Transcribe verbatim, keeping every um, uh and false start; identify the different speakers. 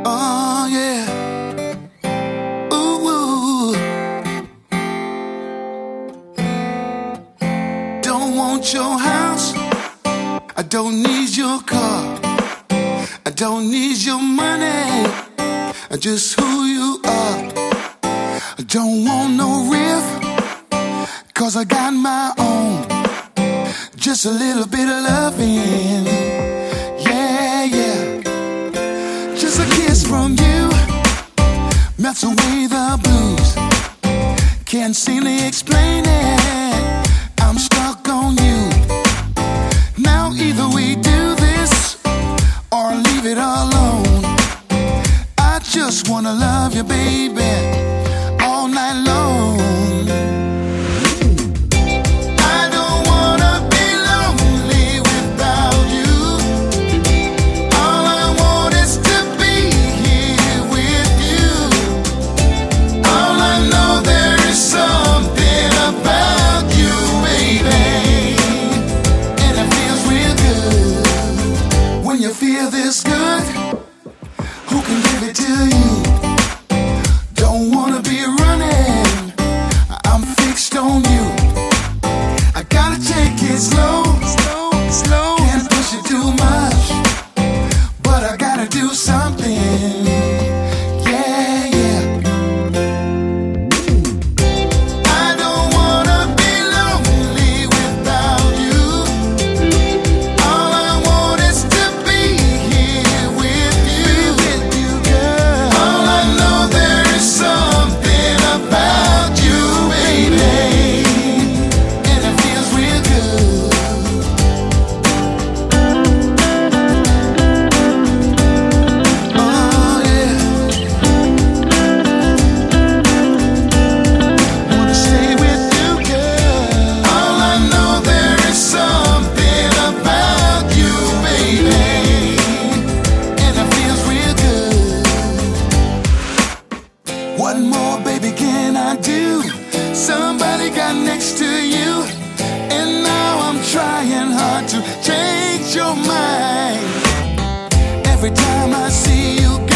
Speaker 1: Oh yeah. Ooh, ooh. Don't want your house. I don't need your car. I don't need your money. Just who you are. I don't want no riff, 'cause I got my own. Just a little bit of loving. Yeah, yeah. Just a kiss from you melts away the blues. Can't seem to explain it. I'm stuck on you. Now either we do this or leave it alone. I just wanna love you, baby, all night long. Feel this good, who can give it to you? Don't wanna be running, I'm fixed on you. I gotta take it slow, slow, slow. Can't push it too much, but I gotta do something. Yeah, yeah. I don't wanna be lonely without you. All I want is to what more, baby, can I do? Somebody got next to you, and now I'm trying hard to change your mind. Every time I see you